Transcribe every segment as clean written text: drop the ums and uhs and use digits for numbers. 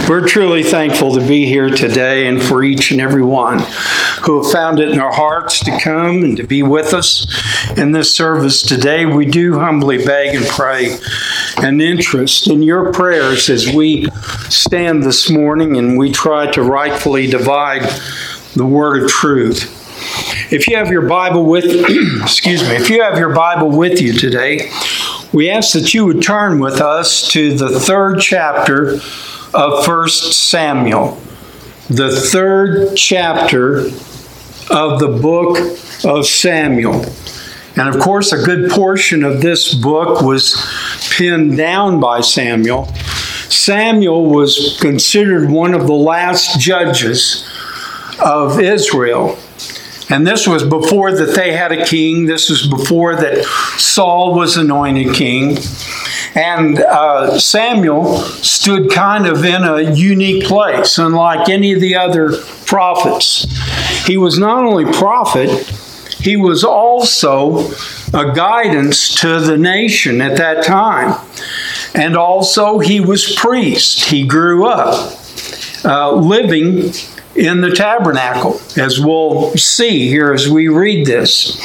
We're truly thankful to be here today and for each and every one who have found it in their hearts to come and to be with us in this service today. We do humbly beg and pray an interest in your prayers as we stand this morning and we try to rightfully divide the word of truth. If you have your Bible with, if you have your Bible with you today, we ask that you would turn with us to the third chapter of 1 Samuel, the third chapter of the book of Samuel. And of course, a good portion of this book was penned down by Samuel. Samuel was considered one of the last judges of Israel. And this was before that they had a king. This was before that Saul was anointed king. And Samuel stood kind of in a unique place, unlike any of the other prophets. He was not only prophet, he was also a guidance to the nation at that time. And also he was priest. He grew up living in the tabernacle, as we'll see here as we read this.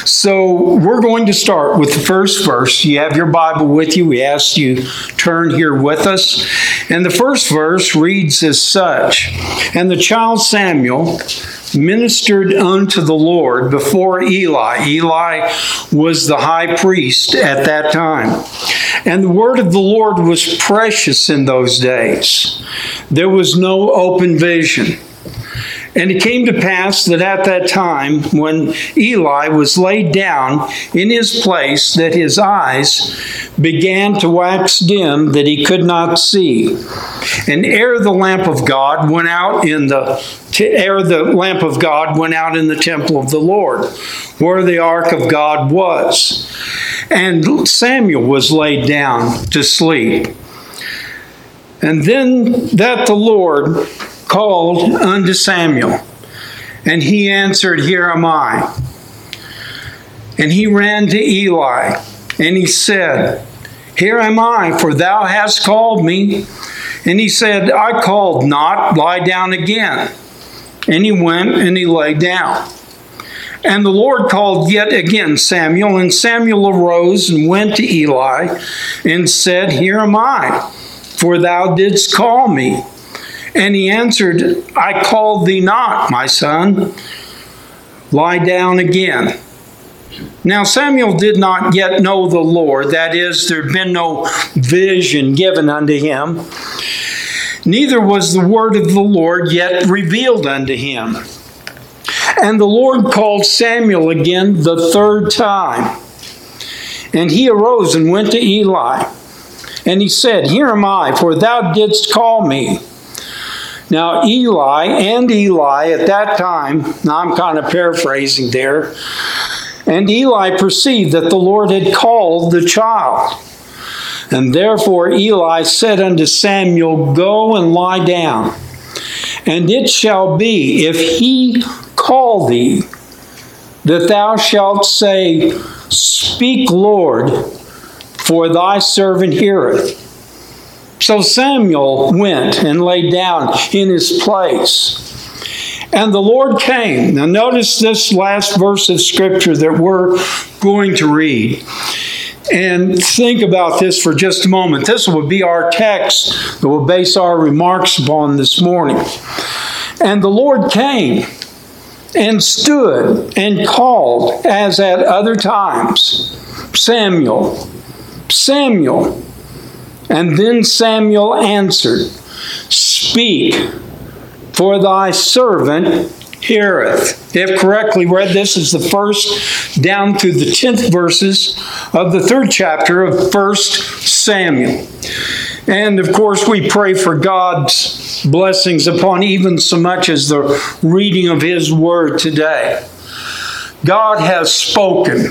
So we're going to start with the first verse. You have your Bible with you. We ask you turn here with us. And the first verse reads as such: "And the child Samuel ministered unto the Lord before Eli." Eli was the high priest at that time. "And the word of the Lord was precious in those days. There was no open vision. And it came to pass that at that time, when Eli was laid down in his place, that his eyes began to wax dim, that he could not see. And ere the lamp of God went out in the temple of the Lord, where the ark of God was. And Samuel was laid down to sleep. And then that the Lord called unto Samuel, and he answered, Here am I. And he ran to Eli, and he said, Here am I, for thou hast called me. And he said, I called not, lie down again. And he went and he lay down. And the Lord called yet again Samuel, and Samuel arose and went to Eli, and said, Here am I, for thou didst call me. And he answered, I called thee not, my son. Lie down again. Now Samuel did not yet know the Lord, that is, there had been no vision given unto him. Neither was the word of the Lord yet revealed unto him. And the Lord called Samuel again the third time. And he arose and went to Eli. And he said, Here am I, for thou didst call me. Now Eli at that time, now I'm kind of paraphrasing there, and Eli perceived that the Lord had called the child. And therefore Eli said unto Samuel, Go and lie down. And it shall be, if he call thee, that thou shalt say, Speak, Lord, for thy servant heareth. So Samuel went and lay down in his place. And the Lord came. Now notice this last verse of Scripture that we're going to read. And think about this for just a moment. This will be our text that we'll base our remarks upon this morning. And the Lord came and stood and called, as at other times, Samuel, Samuel. And then Samuel answered, Speak, for thy servant heareth. If correctly read, this is the first down through the 10th verses of the third chapter of 1 Samuel. And of course, we pray for God's blessings upon even so much as the reading of His Word today. God has spoken.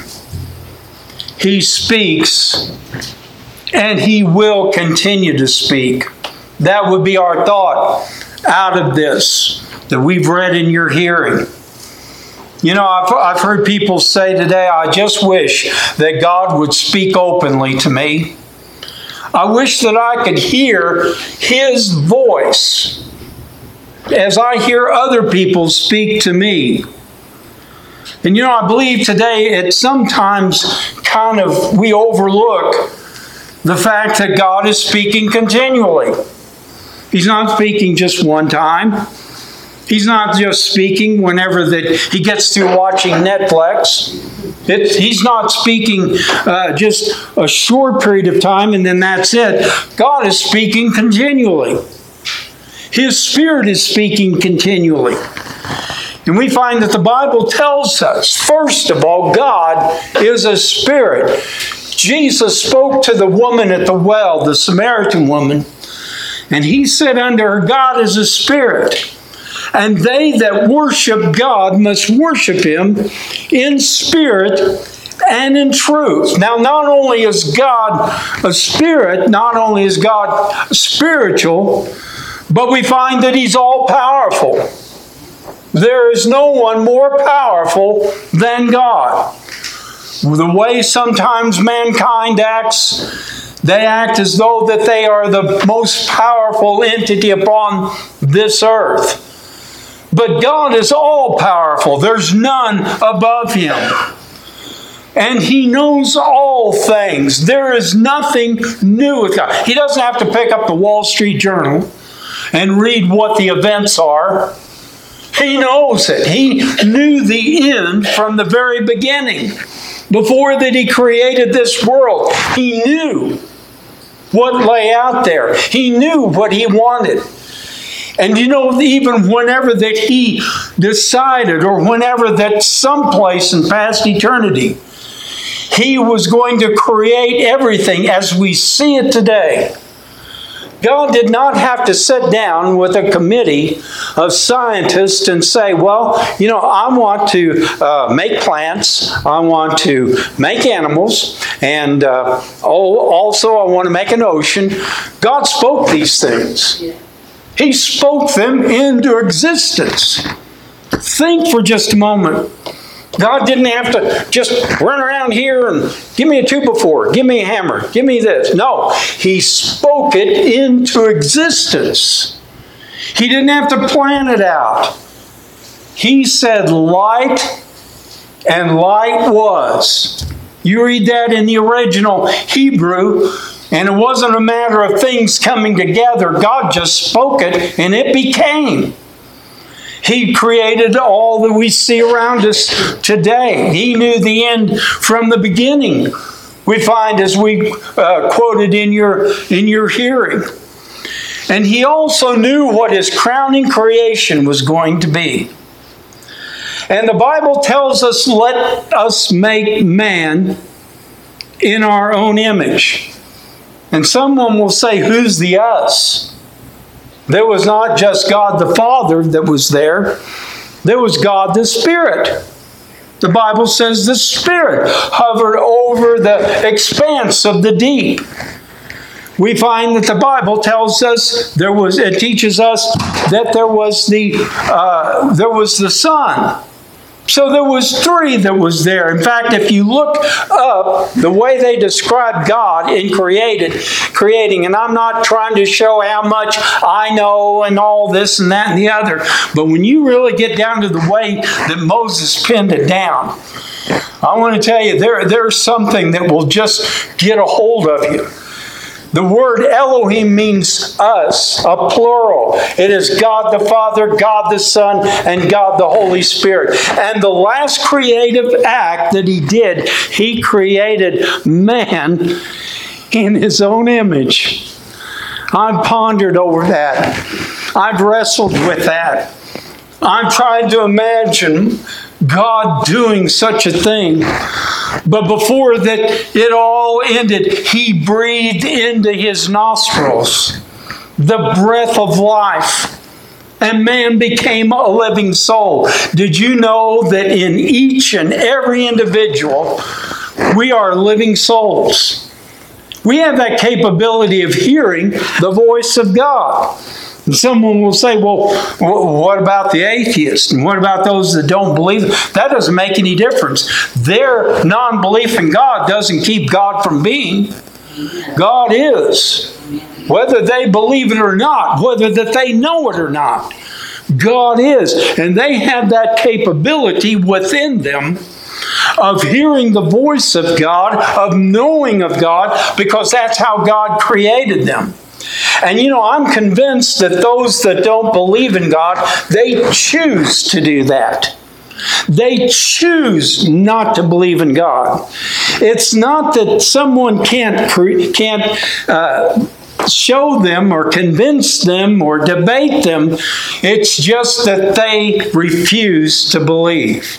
He speaks. And He will continue to speak. That would be our thought out of this that we've read in your hearing. You know, I've heard people say today, I just wish that God would speak openly to me. I wish that I could hear His voice as I hear other people speak to me. And I believe today it sometimes we overlook the fact that God is speaking continually. He's not speaking just one time. He's not just speaking whenever that He gets through watching Netflix. He's not speaking just a short period of time and then that's it. God is speaking continually. His Spirit is speaking continually. And we find that the Bible tells us, first of all, God is a spirit. Jesus spoke to the woman at the well, the Samaritan woman, and He said unto her, God is a spirit, and they that worship God must worship Him in spirit and in truth. Now, not only is God a spirit, not only is God spiritual, but we find that He's all-powerful. There is no one more powerful than God. The way sometimes mankind acts, they act as though that they are the most powerful entity upon this earth. But God is all-powerful. There's none above Him. And He knows all things. There is nothing new with God. He doesn't have to pick up the Wall Street Journal and read what the events are. He knows it. He knew the end from the very beginning. Before that He created this world, He knew what lay out there. He knew what He wanted. And even whenever that He decided, or whenever that someplace in past eternity, He was going to create everything as we see it today. God did not have to sit down with a committee of scientists and say, well, I want to make plants, I want to make animals, and also I want to make an ocean. God spoke these things. He spoke them into existence. Think for just a moment. God didn't have to just run around here and give me a 2x4, give me a hammer, give me this. No, He spoke it into existence. He didn't have to plan it out. He said light, and light was. You read that in the original Hebrew, and it wasn't a matter of things coming together. God just spoke it, and it became. He created all that we see around us today. He knew the end from the beginning. We find, as we quoted in your hearing. And He also knew what His crowning creation was going to be. And the Bible tells us, let us make man in our own image. And someone will say, who's the us? There was not just God the Father that was there. There was God the Spirit. The Bible says the Spirit hovered over the expanse of the deep. We find that the Bible tells us it teaches us that there was the Son. So there was three that was there. In fact, if you look up the way they describe God in creating, and I'm not trying to show how much I know and all this and that and the other, but when you really get down to the way that Moses penned it down, I want to tell you, there's something that will just get a hold of you. The word Elohim means us, a plural. It is God the Father, God the Son, and God the Holy Spirit. And the last creative act that He did, He created man in His own image. I've pondered over that. I've wrestled with that. I've tried to imagine God doing such a thing. But before that it all ended, He breathed into his nostrils the breath of life, and man became a living soul. Did you know that in each and every individual, we are living souls? We have that capability of hearing the voice of God. And someone will say, well, what about the atheists? And what about those that don't believe? That doesn't make any difference. Their non-belief in God doesn't keep God from being. God is. Whether they believe it or not, whether that they know it or not, God is. And they have that capability within them of hearing the voice of God, of knowing of God, because that's how God created them. And I'm convinced that those that don't believe in God, they choose to do that. They choose not to believe in God. It's not that someone can't show them or convince them or debate them. It's just that they refuse to believe.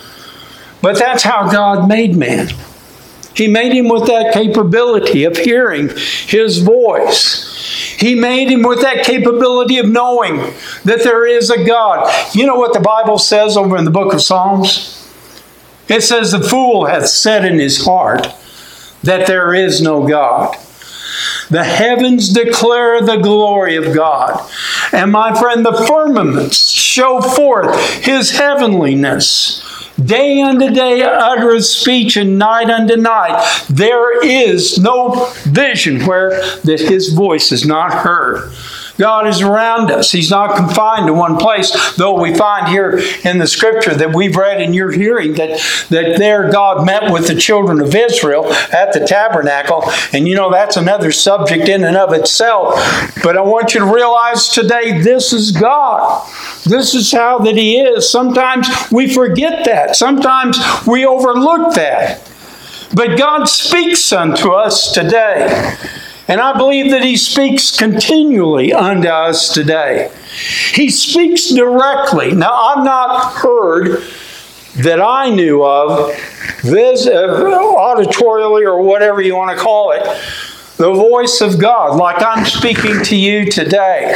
But that's how God made man. He made him with that capability of hearing His voice. He made him with that capability of knowing that there is a God. You know what the Bible says over in the book of Psalms? It says, the fool hath said in his heart that there is no God. The heavens declare the glory of God. And my friend, the firmaments show forth His heavenliness. Day unto day uttereth speech, and night unto night. There is no vision where that His voice is not heard. God is around us. He's not confined to one place, though we find here in the Scripture that we've read in your hearing that there God met with the children of Israel at the tabernacle. And that's another subject in and of itself. But I want you to realize today, this is God. This is how that He is. Sometimes we forget that. Sometimes we overlook that. But God speaks unto us today. And I believe that He speaks continually unto us today. He speaks directly. Now, I've not heard that I knew of, this auditorially or whatever you want to call it, the voice of God, like I'm speaking to you today.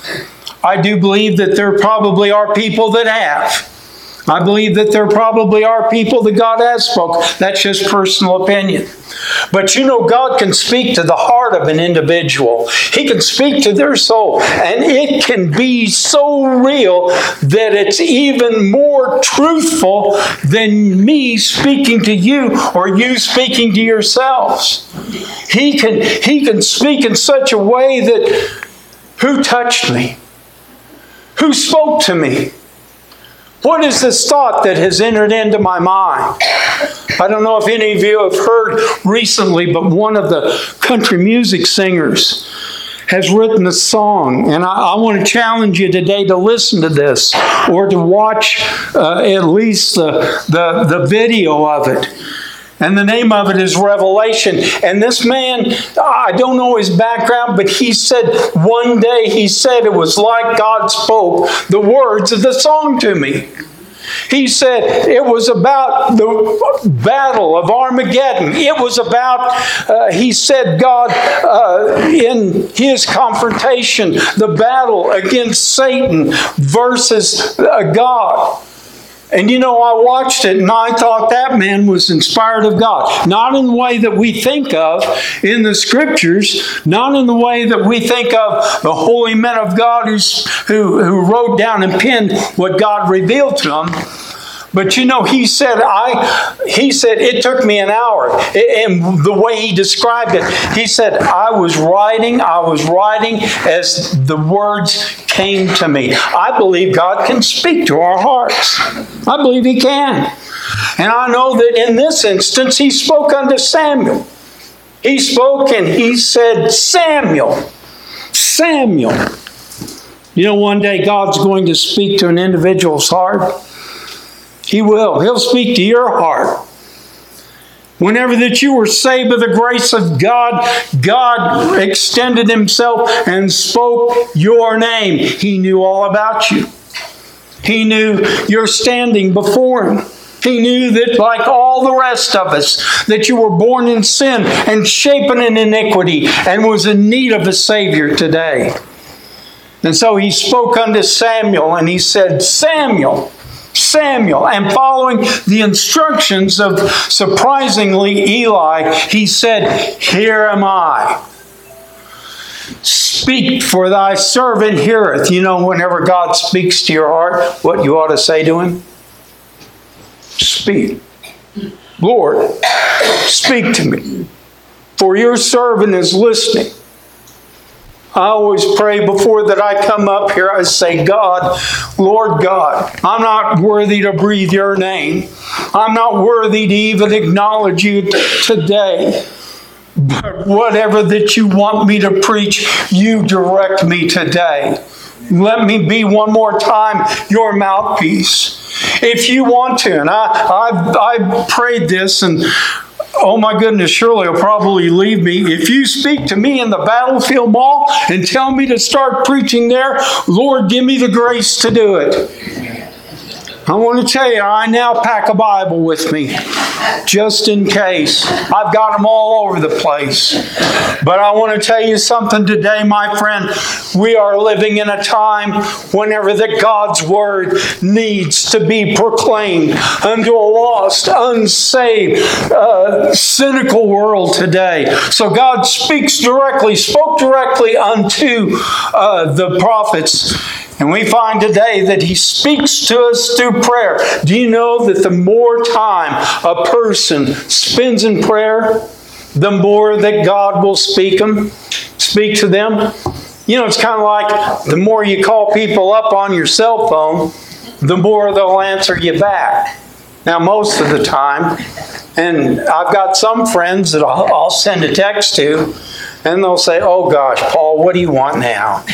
I do believe that there probably are people that have. I believe that there probably are people that God has spoken. That's just personal opinion. But God can speak to the heart of an individual. He can speak to their soul. And it can be so real that it's even more truthful than me speaking to you or you speaking to yourselves. He can speak in such a way that, who touched me? Who spoke to me? What is this thought that has entered into my mind? I don't know if any of you have heard recently, but one of the country music singers has written a song. And I want to challenge you today to listen to this or to watch at least the video of it. And the name of it is Revelation. And this man, I don't know his background, but he said one day, he said it was like God spoke the words of the song to me. He said it was about the battle of Armageddon. It was about, he said, God in His confrontation, the battle against Satan versus God. And I watched it and I thought that man was inspired of God. Not in the way that we think of in the Scriptures, not in the way that we think of the holy men of God who wrote down and penned what God revealed to them. But he said it took me an hour. And the way he described it, he said, I was writing as the words came to me. I believe God can speak to our hearts. I believe He can. And I know that in this instance, He spoke unto Samuel. He spoke and He said, Samuel, Samuel. One day God's going to speak to an individual's heart. He will. He'll speak to your heart. Whenever that you were saved by the grace of God, God extended Himself and spoke your name. He knew all about you. He knew your standing before Him. He knew that, like all the rest of us, that you were born in sin and shapen in iniquity and was in need of a Savior today. And so He spoke unto Samuel and He said, Samuel, Samuel. And following the instructions of, surprisingly, Eli, He said, Here am I. Speak, for thy servant heareth. Whenever God speaks to your heart, what you ought to say to Him? Speak. Lord, speak to me. for your servant is listening. I always pray before that I come up here, I say, God, Lord God, I'm not worthy to breathe your name. I'm not worthy to even acknowledge you today. But whatever that you want me to preach, you direct me today. Let me be one more time your mouthpiece. If you want to, and I prayed this, and oh my goodness, surely he'll probably leave me. If you speak to me in the battlefield mall and tell me to start preaching there, Lord, give me the grace to do it. I want to tell you, I now pack a Bible with me, just in case. I've got them all over the place. But I want to tell you something today, my friend. We are living in a time whenever that God's Word needs to be proclaimed unto a lost, unsaved, cynical world today. So God spoke directly unto the prophets. And we find today that He speaks to us through prayer. Do you know that the more time a person spends in prayer, the more that God will speak to them? You know, it's kind of like the more you call people up on your cell phone, the more they'll answer you back. Now, most of the time, and I've got some friends that I'll send a text to, and they'll say, oh gosh, Paul, what do you want now?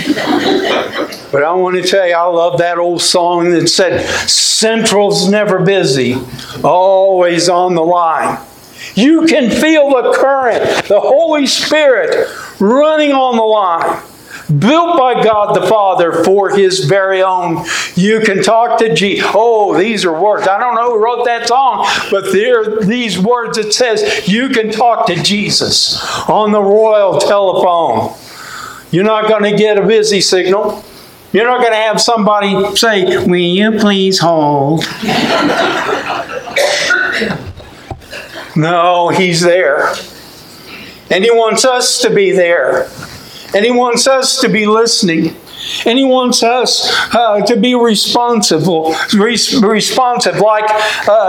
But I want to tell you, I love that old song that said, Central's never busy, always on the line. You can feel the current, the Holy Spirit running on the line. Built by God the Father for His very own. You can talk to Jesus. Oh, these are words. I don't know who wrote that song, but there are these words that says you can talk to Jesus on the royal telephone. You're not going to get a busy signal. You're not going to have somebody say, will you please hold? No, He's there. And He wants us to be there. And He wants us to be listening. And He wants us to be responsive like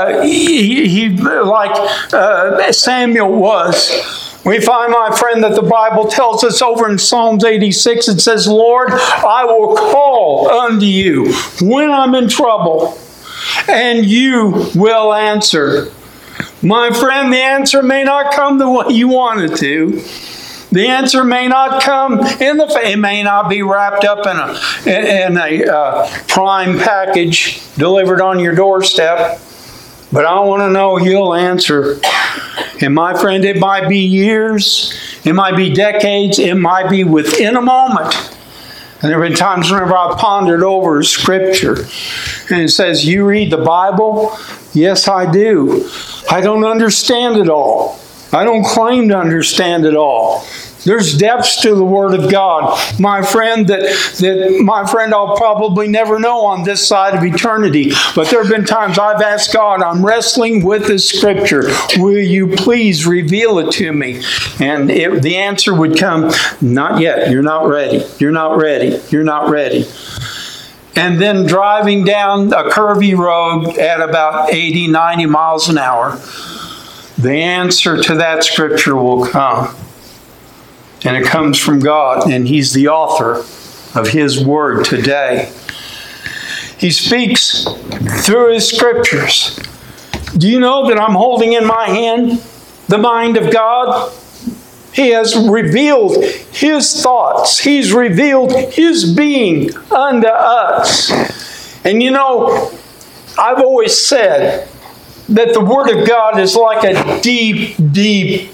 Samuel was. We find, my friend, that the Bible tells us over in Psalms 86, it says, Lord, I will call unto you when I'm in trouble, and you will answer. My friend, the answer may not come the way you want it to. The answer may not come it may not be wrapped up in a prime package delivered on your doorstep. But I want to know You'll answer. And my friend, it might be years, it might be decades, it might be within a moment. And there have been times whenever I've pondered over Scripture, and it says, you read the Bible? Yes, I do. I don't understand it all. I don't claim to understand it all. There's depths to the Word of God, my friend, that I'll probably never know on this side of eternity. But there have been times I've asked God, I'm wrestling with this Scripture. Will you please reveal it to me? And the answer would come, not yet. You're not ready. You're not ready. You're not ready. And then driving down a curvy road at about 80, 90 miles an hour, the answer to that Scripture will come. And it comes from God, and He's the author of His Word today. He speaks through His Scriptures. Do you know that I'm holding in my hand the mind of God? He has revealed His thoughts. He's revealed His being unto us. And you know, I've always said that the Word of God is like a deep, deep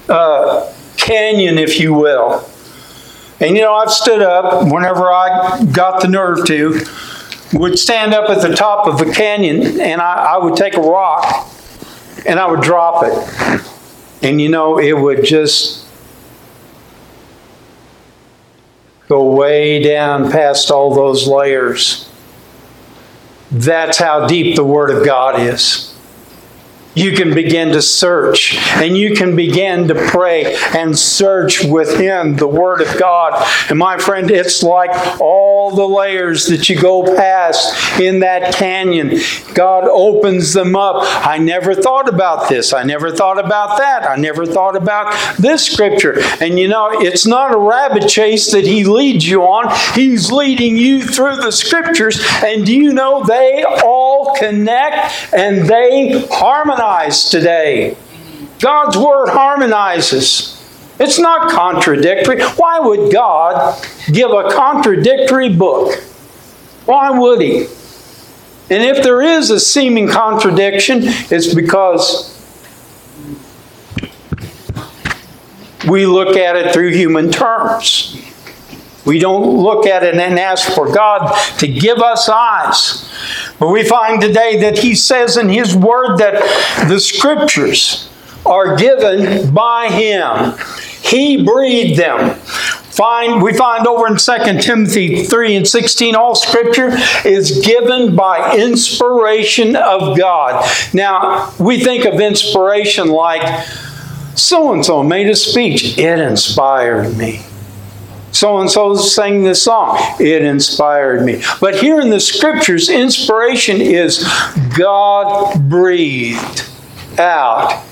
canyon, if you will. And you know, I've stood up whenever I got the nerve to, would stand up at the top of the canyon, and I would take a rock and I would drop it. And you know, it would just go way down past all those layers. That's how deep the Word of God is. you can begin to search, and you can begin to pray and search within the Word of God. And my friend, it's like all the layers that you go past in that canyon. God opens them up. I never thought about this. I never thought about that. I never thought about this scripture. And you know, it's not a rabbit chase that He leads you on. He's leading you through the scriptures. And do you know they all connect and they harmonize today? God's Word harmonizes. It's not contradictory. Why would God give a contradictory book? Why would He? And if there is a seeming contradiction, it's because we look at it through human terms. We don't look at it and ask for God to give us eyes. But we find today that He says in His Word that the Scriptures are given by Him. He breathed them. We find over in 2 Timothy 3:16, all Scripture is given by inspiration of God. Now, we think of inspiration like, so-and-so made a speech. It inspired me. So-and-so sang this song. It inspired me. But here in the Scriptures, inspiration is God breathed out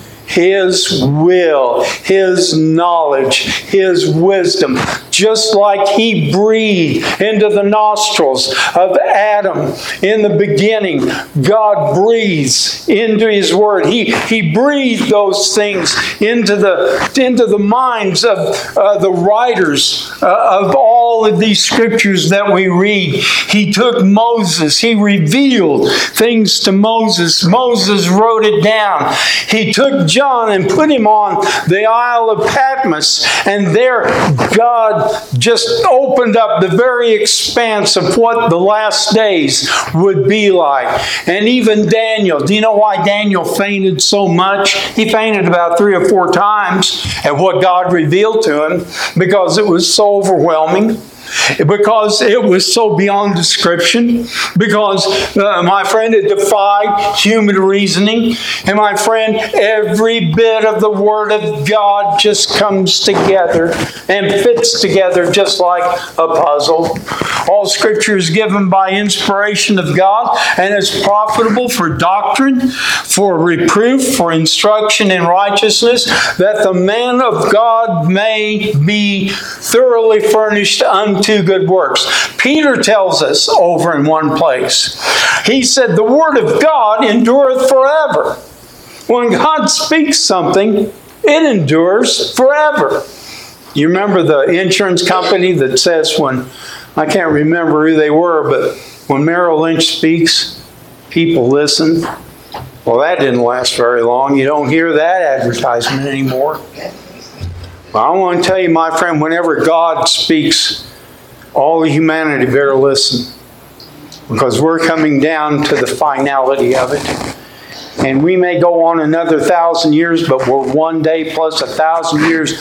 His will, His knowledge, His wisdom. Just like He breathed into the nostrils of Adam in the beginning, God breathes into His Word. He breathed those things into the minds of the writers of all of these scriptures that we read. He took Moses. He revealed things to Moses. Moses wrote it down. He took John and put him on the Isle of Patmos, and there God just opened up the very expanse of what the last days would be like. And even Daniel, do you know why Daniel fainted so much? He fainted about 3 or 4 times at what God revealed to him, because it was so overwhelming. Because it was so beyond description. Because, my friend, it defied human reasoning. And my friend, every bit of the Word of God just comes together and fits together just like a puzzle. All Scripture is given by inspiration of God, and is profitable for doctrine, for reproof, for instruction in righteousness, that the man of God may be thoroughly furnished unto good works. Peter tells us over in one place, he said, the Word of God endureth forever. When God speaks something, it endures forever. You remember the insurance company that says when, I can't remember who they were, but when Merrill Lynch speaks, people listen. Well, that didn't last very long. You don't hear that advertisement anymore. Well, I want to tell you, my friend, whenever God speaks, all of humanity better listen, because we're coming down to the finality of it. And we may go on another 1,000 years, but we're one day plus 1,000 years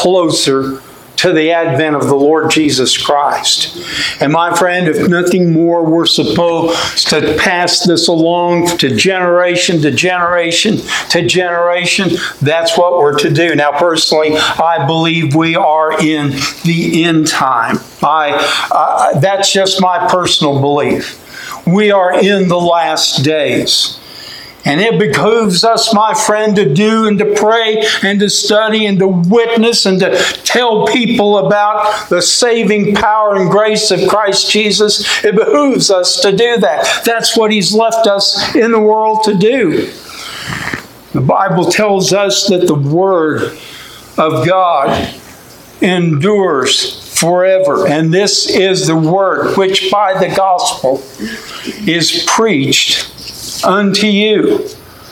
closer to the advent of the Lord Jesus Christ. And my friend, if nothing more, we're supposed to pass this along to generation to generation to generation. That's what we're to do. Now, personally, I believe we are in the end time. That's just my personal belief. We are in the last days. And it behooves us, my friend, to do and to pray and to study and to witness and to tell people about the saving power and grace of Christ Jesus. It behooves us to do that. That's what He's left us in the world to do. The Bible tells us that the Word of God endures forever. And this is the Word which by the gospel is preached unto you.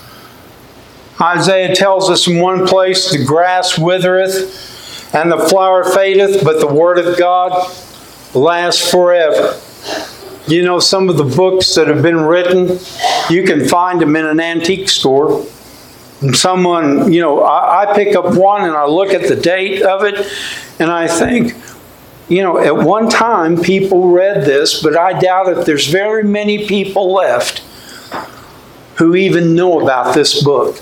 Isaiah tells us in one place, the grass withereth and the flower fadeth, but the Word of God lasts forever. You know, some of the books that have been written, you can find them in an antique store. And someone, I pick up one and I look at the date of it and I think, at one time people read this, but I doubt if there's very many people left who even know about this book.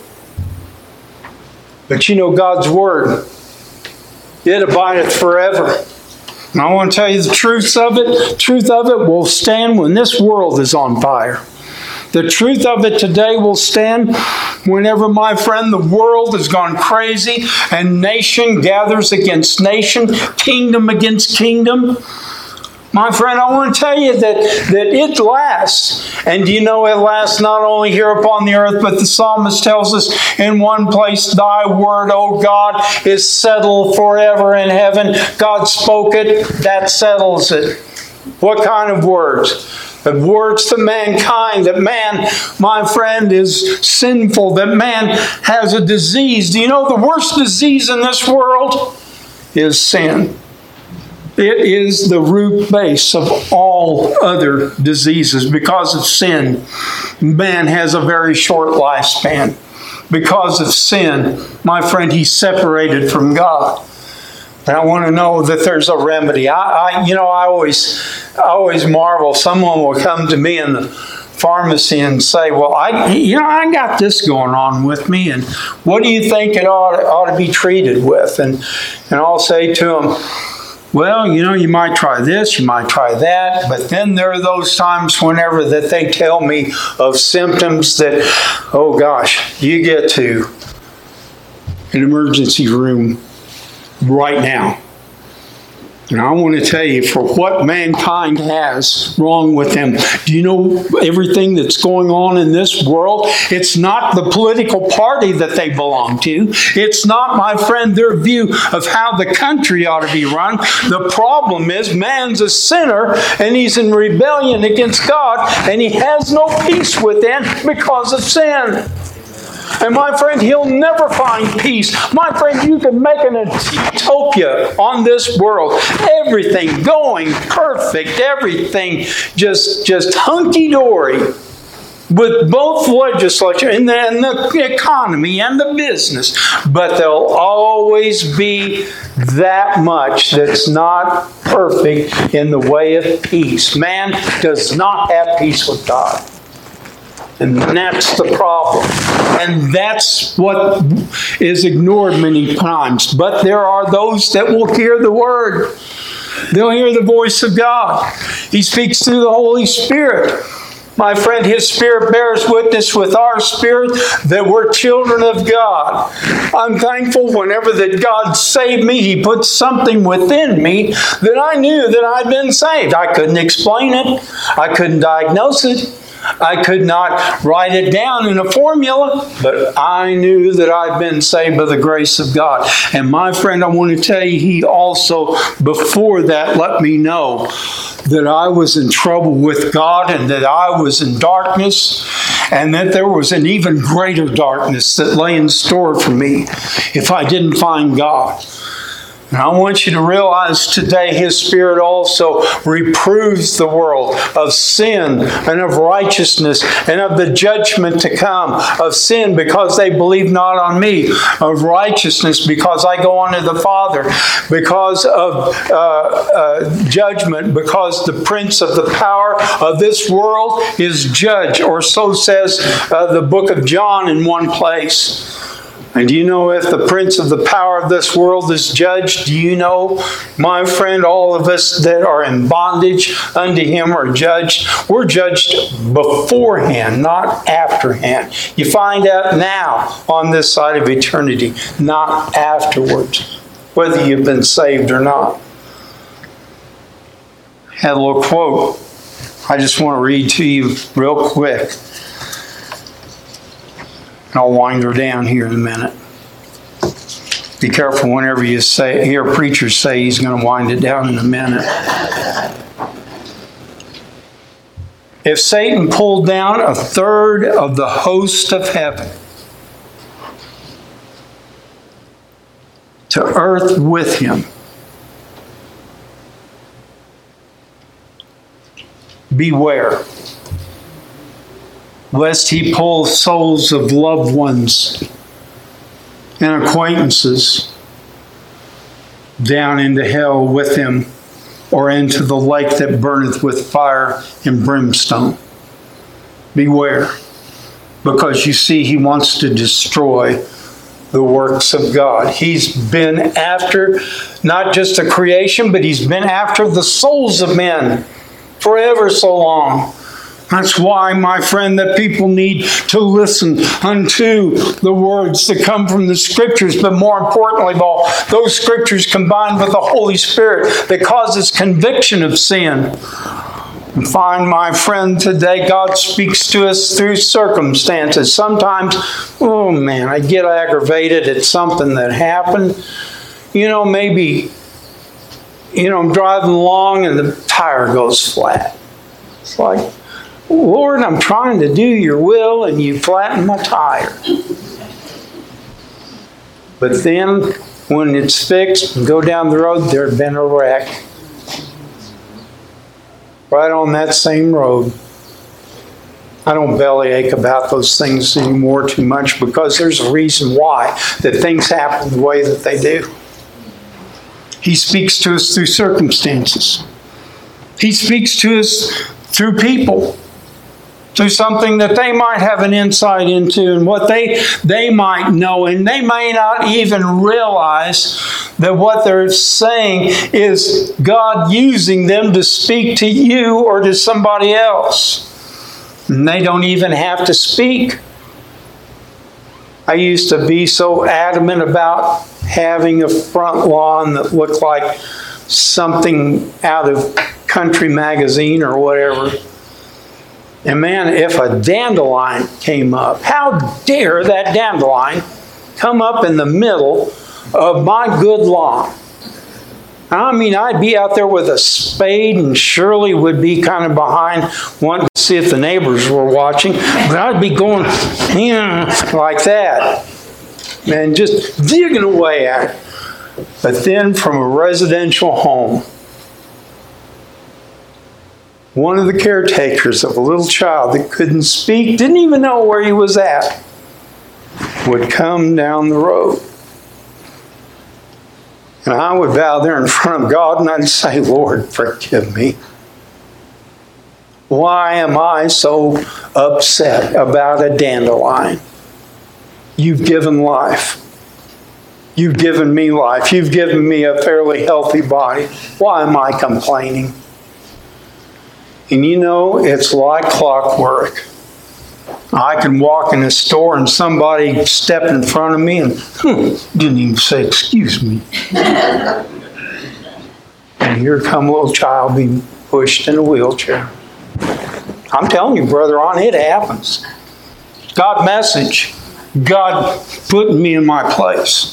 But you know God's Word, it abideth forever. And I want to tell you the truth of it. Truth of it will stand when this world is on fire. The truth of it today will stand whenever, my friend, the world has gone crazy and nation gathers against nation, kingdom against kingdom. My friend, I want to tell you that it lasts. And do you know it lasts not only here upon the earth, but the psalmist tells us in one place, Thy word, O God, is settled forever in heaven. God spoke it, that settles it. What kind of words? The words to mankind, that man, my friend, is sinful, that man has a disease. Do you know the worst disease in this world is sin? It is the root base of all other diseases. Because of sin, man has a very short lifespan. Because of sin, my friend, he's separated from God. And I want to know that there's a remedy. I always marvel. Someone will come to me in the pharmacy and say, well, I got this going on with me, and what do you think it ought to be treated with? And I'll say to them, well, you might try this, you might try that, but then there are those times whenever that they tell me of symptoms that, oh gosh, you get to an emergency room right now. And I want to tell you, for what mankind has wrong with them, do you know everything that's going on in this world? It's not the political party that they belong to. It's not, my friend, their view of how the country ought to be run. The problem is man's a sinner and he's in rebellion against God, and he has no peace within because of sin. And my friend, he'll never find peace. My friend, you can make an utopia on this world. Everything going perfect. Everything just hunky-dory. With both legislature and the economy and the business. But there'll always be that much that's not perfect in the way of peace. Man does not have peace with God. And that's the problem. And that's what is ignored many times. But there are those that will hear the word. They'll hear the voice of God. He speaks through the Holy Spirit. My friend, His Spirit bears witness with our spirit that we're children of God. I'm thankful whenever that God saved me, He put something within me that I knew that I'd been saved. I couldn't explain it. I couldn't diagnose it. I could not write it down in a formula, but I knew that I'd been saved by the grace of God. And my friend, I want to tell you, He also, before that, let me know that I was in trouble with God and that I was in darkness, and that there was an even greater darkness that lay in store for me if I didn't find God. And I want you to realize today His Spirit also reproves the world of sin and of righteousness and of the judgment to come. Of sin because they believe not on me. Of righteousness because I go unto the Father. Because of judgment because the prince of the power of this world is judged. Or so says the book of John in one place. And do you know if the prince of the power of this world is judged? Do you know, my friend, all of us that are in bondage unto him are judged? We're judged beforehand, not afterhand. You find out now on this side of eternity, not afterwards, whether you've been saved or not. I had a little quote I just want to read to you real quick. I'll wind her down here in a minute. Be careful whenever you hear preachers say he's going to wind it down in a minute. If Satan pulled down a third of the host of heaven to earth with him, beware, lest he pull souls of loved ones and acquaintances down into hell with him, or into the lake that burneth with fire and brimstone. Beware, because you see, he wants to destroy the works of God. He's been after not just the creation, but he's been after the souls of men for ever so long. That's why, my friend, that people need to listen unto the words that come from the Scriptures, but more importantly of all, those Scriptures combined with the Holy Spirit that causes conviction of sin. And find, my friend, today God speaks to us through circumstances. Sometimes, oh man, I get aggravated at something that happened. Maybe, I'm driving along and the tire goes flat. It's like, Lord, I'm trying to do your will and you flatten my tire. But then, when it's fixed and go down the road, there had been a wreck. Right on that same road. I don't bellyache about those things anymore too much because there's a reason why that things happen the way that they do. He speaks to us through circumstances. He speaks to us through people. Through something that they might have an insight into and what they might know. And they may not even realize that what they're saying is God using them to speak to you or to somebody else. And they don't even have to speak. I used to be so adamant about having a front lawn that looked like something out of Country Magazine or whatever. And man, if a dandelion came up, how dare that dandelion come up in the middle of my good lawn? I mean, I'd be out there with a spade and Shirley would be kind of behind wanting to see if the neighbors were watching. But I'd be going, like that. And just digging away at it. But then from a residential home, one of the caretakers of a little child that couldn't speak, didn't even know where he was at, would come down the road. And I would bow there in front of God and I'd say, Lord, forgive me. Why am I so upset about a dandelion? You've given life. You've given me life. You've given me a fairly healthy body. Why am I complaining? And it's like clockwork. I can walk in a store and somebody step in front of me and didn't even say, excuse me. And here come a little child being pushed in a wheelchair. I'm telling you, Brother Ron, it happens. God message. God putting me in my place.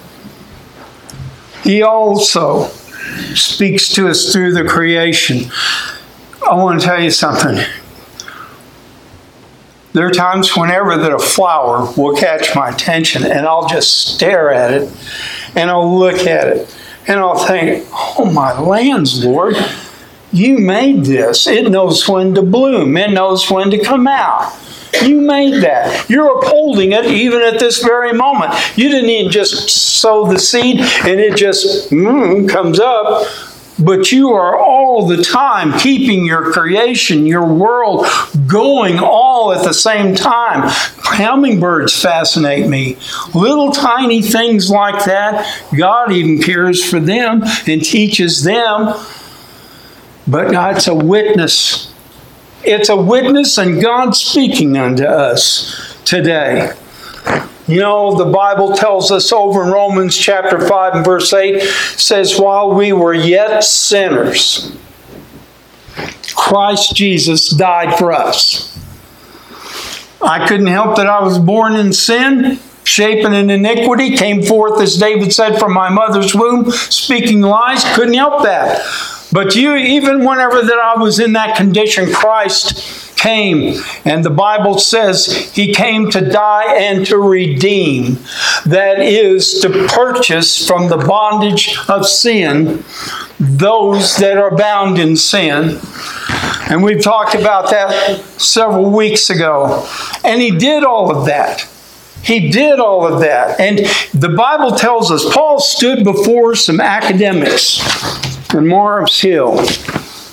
He also speaks to us through the creation. I want to tell you something. There are times whenever that a flower will catch my attention and I'll just stare at it and I'll look at it and I'll think, oh my lands, Lord, you made this. It knows when to bloom. It knows when to come out. You made that. You're upholding it even at this very moment. You didn't even just sow the seed and it just comes up. But you are all the time keeping your creation, your world going all at the same time. Hummingbirds fascinate me. Little tiny things like that. God even cares for them and teaches them. But it's a witness. It's a witness and God speaking unto us today. The Bible tells us over in Romans chapter 5 and verse 8, says, while we were yet sinners, Christ Jesus died for us. I couldn't help that I was born in sin, shapen in iniquity, came forth, as David said, from my mother's womb, speaking lies. Couldn't help that. But even whenever that I was in that condition, Christ came, and the Bible says he came to die and to redeem. That is, to purchase from the bondage of sin those that are bound in sin. And we've talked about that several weeks ago. And he did all of that. He did all of that. And the Bible tells us, Paul stood before some academics in Mars Hill.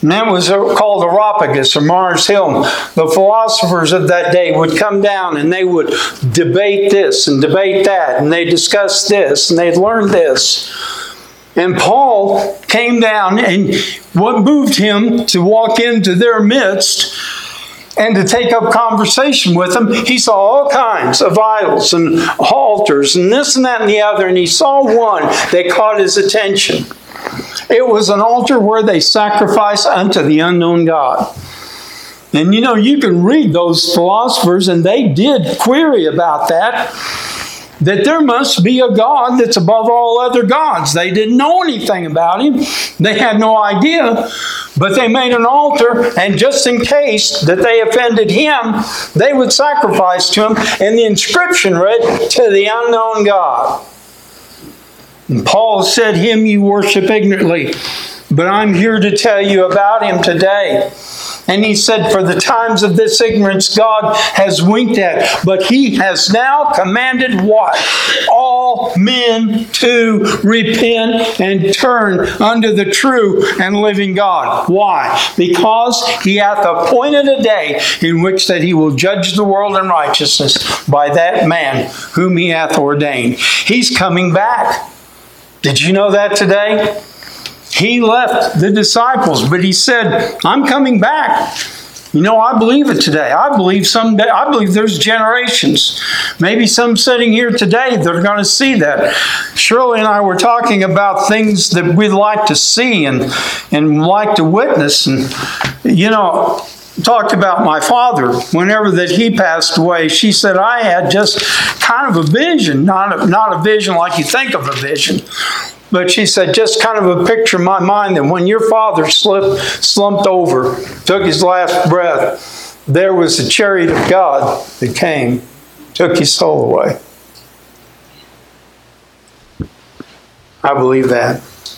And that was called Areopagus, or Mars Hill. The philosophers of that day would come down and they would debate this and debate that, and they discussed this and they'd learn this. And Paul came down, and what moved him to walk into their midst and to take up conversation with them, he saw all kinds of idols and altars and this and that and the other, and he saw one that caught his attention. It was an altar where they sacrificed unto the unknown God. And you can read those philosophers, and they did query about that there must be a God that's above all other gods. They didn't know anything about him. They had no idea. But they made an altar, and just in case that they offended him, they would sacrifice to him. And the inscription read, "To the unknown God." And Paul said, "Him you worship ignorantly, but I'm here to tell you about him today." And he said, "For the times of this ignorance God has winked at, but he has now commanded" what? "All men to repent and turn unto the true and living God." Why? "Because he hath appointed a day in which that he will judge the world in righteousness by that man whom he hath ordained." He's coming back. Did you know that today? He left the disciples, but he said, "I'm coming back." I believe it today. I believe someday. I believe there's generations, maybe some sitting here today, that are going to see that. Shirley and I were talking about things that we'd like to see and like to witness. And, talked about my father. Whenever that he passed away, she said, I had just kind of a vision, not a vision like you think of a vision. But she said, just kind of a picture in my mind that when your father slumped over, took his last breath, there was the chariot of God that came, took his soul away. I believe that.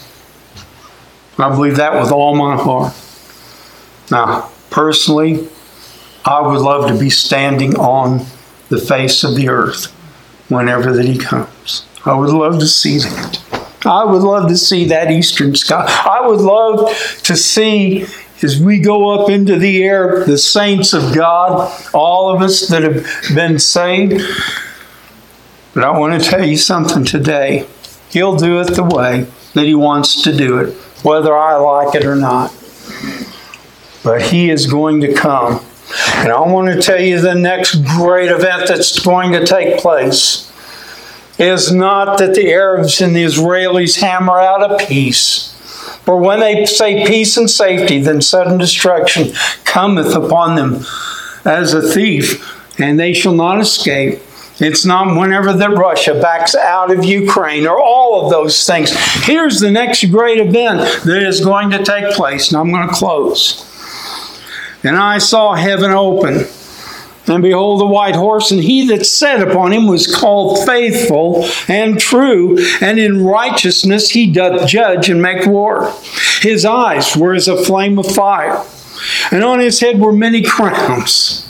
I believe that with all my heart. Now, personally, I would love to be standing on the face of the earth whenever that he comes. I would love to see that. I would love to see that eastern sky. I would love to see, as we go up into the air, the saints of God, all of us that have been saved. But I want to tell you something today. He'll do it the way that he wants to do it, whether I like it or not. But he is going to come. And I want to tell you the next great event that's going to take place is not that the Arabs and the Israelis hammer out a peace. For when they say peace and safety, then sudden destruction cometh upon them as a thief, and they shall not escape. It's not whenever that Russia backs out of Ukraine or all of those things. Here's the next great event that is going to take place, and I'm going to close. And I saw heaven open, and behold, the white horse, and he that sat upon him was called Faithful and True, and in righteousness he doth judge and make war. His eyes were as a flame of fire, and on his head were many crowns.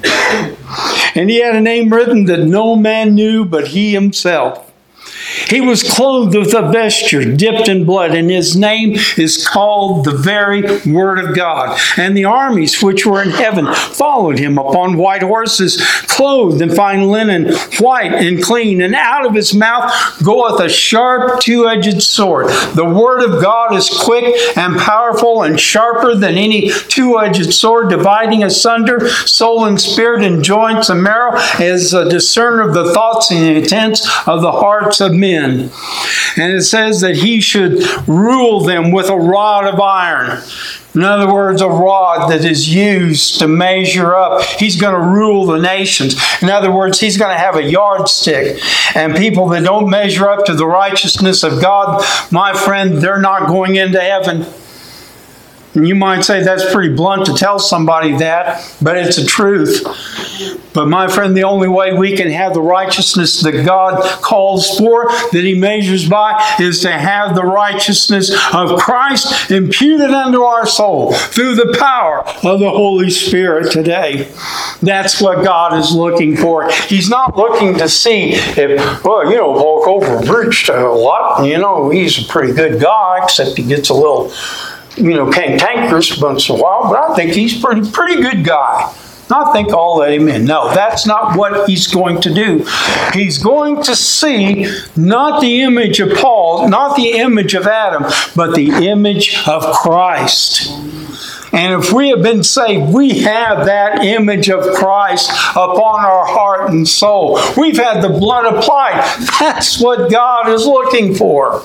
And he had a name written that no man knew but he himself. He was clothed with a vesture dipped in blood, and his name is called the very Word of God. And the armies which were in heaven followed him upon white horses, clothed in fine linen, white and clean. And out of his mouth goeth a sharp two-edged sword. The Word of God is quick and powerful and sharper than any two-edged sword, dividing asunder soul and spirit and joints and marrow, as a discerner of the thoughts and the intents of the hearts of men. And it says that he should rule them with a rod of iron. In other words, a rod that is used to measure up. He's going to rule the nations. In other words, he's going to have a yardstick. And people that don't measure up to the righteousness of God, my friend, they're not going into heaven. And you might say that's pretty blunt to tell somebody that, but it's the truth. But my friend, the only way we can have the righteousness that God calls for, that he measures by, is to have the righteousness of Christ imputed unto our soul through the power of the Holy Spirit today. That's what God is looking for. He's not looking to see if, Paul Cofer preached a lot. He's a pretty good guy, except he gets a little cantankerous once in a while, but I think he's pretty good guy. I think I'll let him in. No, that's not what he's going to do. He's going to see not the image of Paul, not the image of Adam, but the image of Christ. And if we have been saved, we have that image of Christ upon our heart and soul. We've had the blood applied. That's what God is looking for.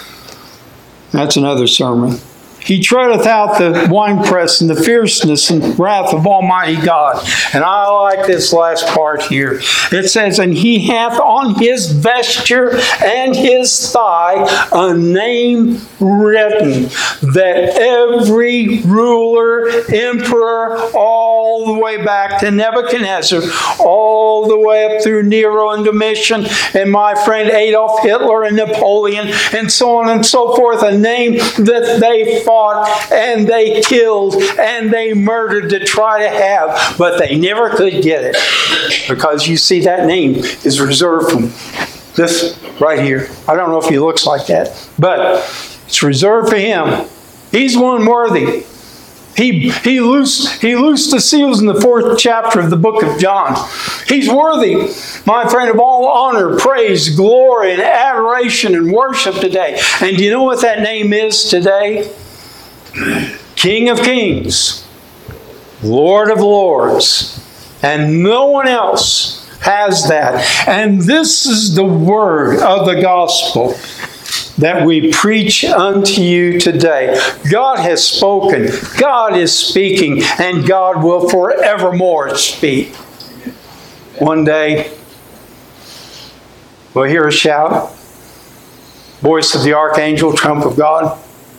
That's another sermon. He treadeth out the winepress and the fierceness and wrath of Almighty God. And I like this last part here. It says, and he hath on his vesture and his thigh a name written, that every ruler, emperor, all the way back to Nebuchadnezzar, all the way up through Nero and Domitian, and my friend Adolf Hitler and Napoleon, and so on and so forth, a name that they fought and they killed and they murdered to try to have, but they never could get it, because you see that name is reserved from this right here. I don't know if he looks like that, but it's reserved for him. He's one worthy. He loosed the seals in the 4th chapter of the book of John. He's worthy, my friend, of all honor, praise, glory, and adoration and worship today. And do you know what that name is today? King of Kings, Lord of Lords, and no one else has that. And this is the word of the gospel that we preach unto you today. God has spoken, God is speaking, and God will forevermore speak. One day, we'll hear a shout, voice of the archangel, trump of God.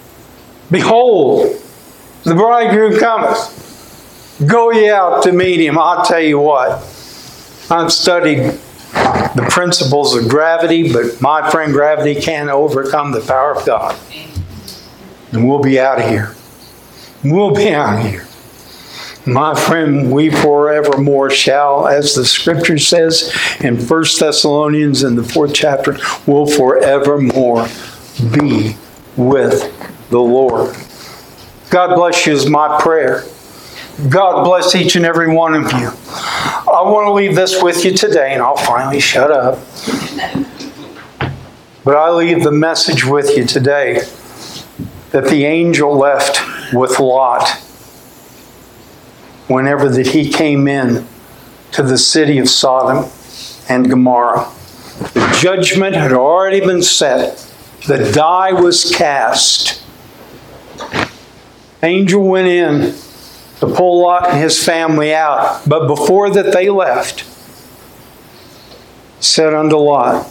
Behold, the bridegroom cometh. Go ye out to meet him. I'll tell you what, I've studied the principles of gravity, but my friend, gravity can't overcome the power of God. And we'll be out of here. We'll be out of here. My friend, we forevermore shall, as the scripture says in 1 Thessalonians in the 4th chapter, will forevermore be with the Lord. God bless you is my prayer. God bless each and every one of you. I want to leave this with you today, and I'll finally shut up. But I leave the message with you today that the angel left with Lot whenever that he came in to the city of Sodom and Gomorrah. The judgment had already been set. The die was cast. Angel went in to pull Lot and his family out. But before that they left, said unto Lot,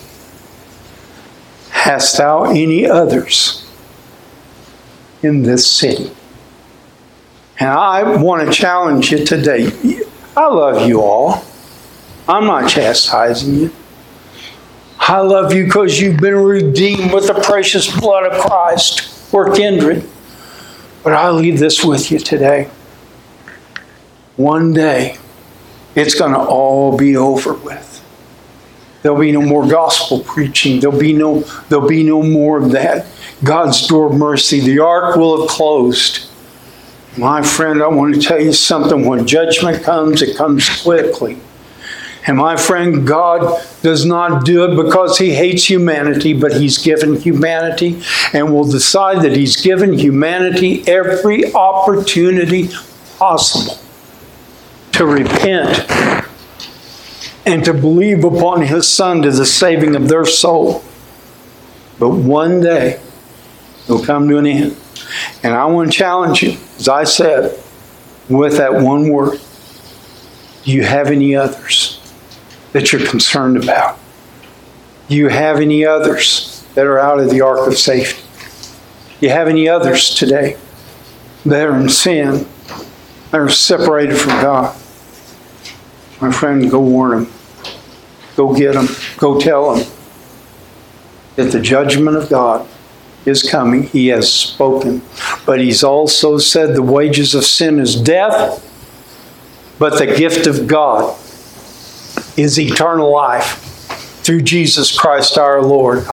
hast thou any others in this city? And I want to challenge you today. I love you all. I'm not chastising you. I love you because you've been redeemed with the precious blood of Christ. We're kindred. But I leave this with you today. One day, it's going to all be over with. There'll be no more gospel preaching. There'll be no more of that. God's door of mercy. The ark will have closed. My friend, I want to tell you something. When judgment comes, it comes quickly. And my friend, God does not do it because He hates humanity, but He's given humanity and will decide that He's given humanity every opportunity possible to repent and to believe upon His Son to the saving of their soul. But one day, it'll come to an end. And I want to challenge you, as I said, with that one word. Do you have any others that you're concerned about? Do you have any others that are out of the ark of safety? Do you have any others today that are in sin, that are separated from God? My friend, go warn them. Go get them. Go tell them that the judgment of God is coming. He has spoken. But He's also said the wages of sin is death, but the gift of God is eternal life through Jesus Christ our Lord.